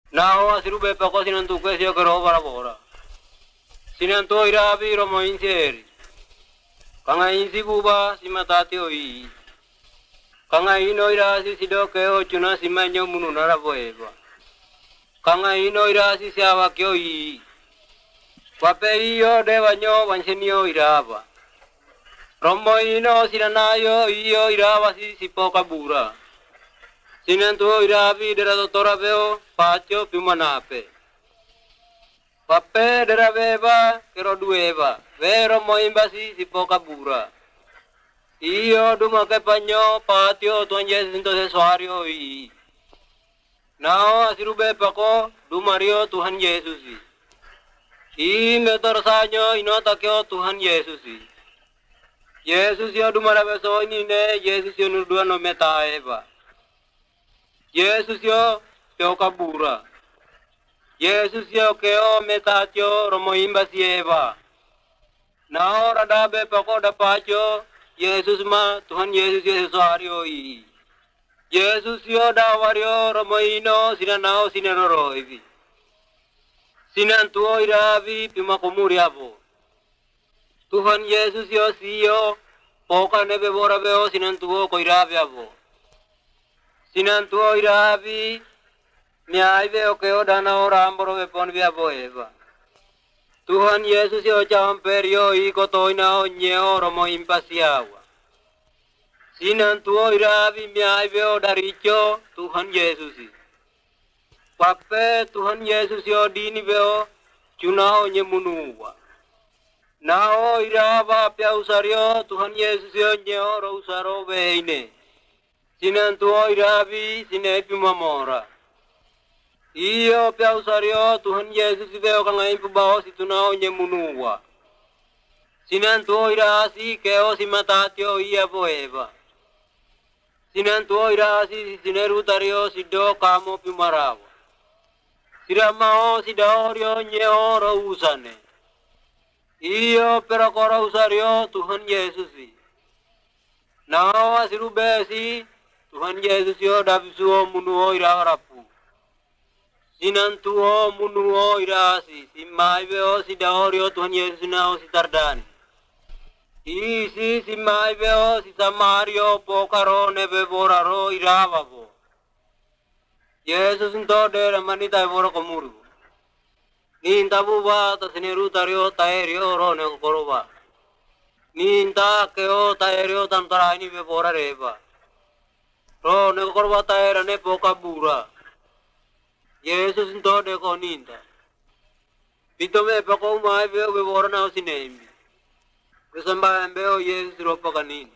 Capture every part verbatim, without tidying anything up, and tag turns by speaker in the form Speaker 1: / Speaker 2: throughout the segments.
Speaker 1: Nao asirube pako sinantu kwesio kero para bora. Sinanto irabi romo inseri. Kanga insi buba simatati oi. Kanga ino irasi sidoke o chuna simanyo munu naraboeva. Kanga ino irasi siawa kyo i. Pape iyo deva nyo wansenio iraba. Romo ino sinanayo iyo iraba si sipoka bura. Sinanto irabi dera dotora veo pacho pimanape. Pape dera beba kero dueva. Vero moimbasi sipoka bura. Iyo duma ke panyo patio tuanje sinto sesuario i. Nao asirube pako dumario Tuhan Yesusi. I metor sanyo inota kyo Tuhan Yesusi. Yesus yo dumara beso ini ne Yesus yo nurdua no meta eva. Yesus yo keo kabura. Yesus yo keo meta tio romo imbasi eva. Nao radabe pako dapacho Yesus ma Tuhan Yesus yo sesuario i. Yesus yo dawario romo ino sinanao sinanoro ivi. Sinantuo iravi pimakumuri abo. Tuhan Yesus yo siyo poka nebe bora beo sinantuo ko iravi abo. Sinantuo iravi miaive o keo dana ora amboro bepon vi abo eva. Tuhan Yesus yo champerio i kotoina o nyeo romo impasiawa. Sinantuo iravi miaive o daricho Tuhan Yesusi. Pape Tuhan Yesus yo dini beo cunao nyemunuwa. Nao iraba pia usario Tuhan Yesus yo nyeo ro usaro beine. Sinantuo irabi sinepi mamora. Iyo pia usario Tuhan Yesus beo kanga impu bao situnao nyemunuwa. Sinantuo irasi keo simatatio iya boeva. Sinantuo irasi sinerutario sido kamo pimarawa. Siramao sidaorio nyeo usane. Iyo perakora usario Tuhan Yesusi. Nao asirubesi Tuhan Yesus yo dabisuo munuo irarapu. Sinantuo munuo irasi. Simaibeo sidaorio Tuhan Yesus nao sitardani. Isi simaibeo sisamario pokaro nebeboraro iravavo. Yesus ento dera manita evoro komuru. Ninta buba ta sineru tario taerio rone koroba. Ninta keo taerio tantara ini bebora reba. Rone koroba taera ne poka bura. Yesus ento de ko ninta. Pito me pako mai veo bebora na sinembi. Kesamba mbeo Yesus ropa kanin.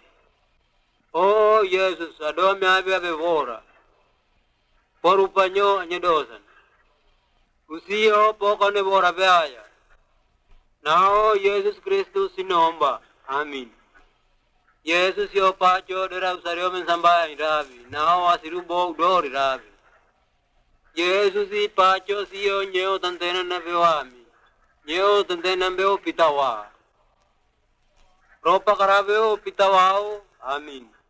Speaker 1: Oh Yesus ado me ave bebora. Porupanyo anyedosan. Usio poko ne bora beaya. Nao Yesus Kristus sinomba. Amin. Yesus yo pacho dera usario mensamba iravi. Nao asirubo udori ravi. Yesus i pacho siyo nyeo tantena na bewami. Nyeo tantena beo pitawa. Ropa karabeo pitawao. Amin.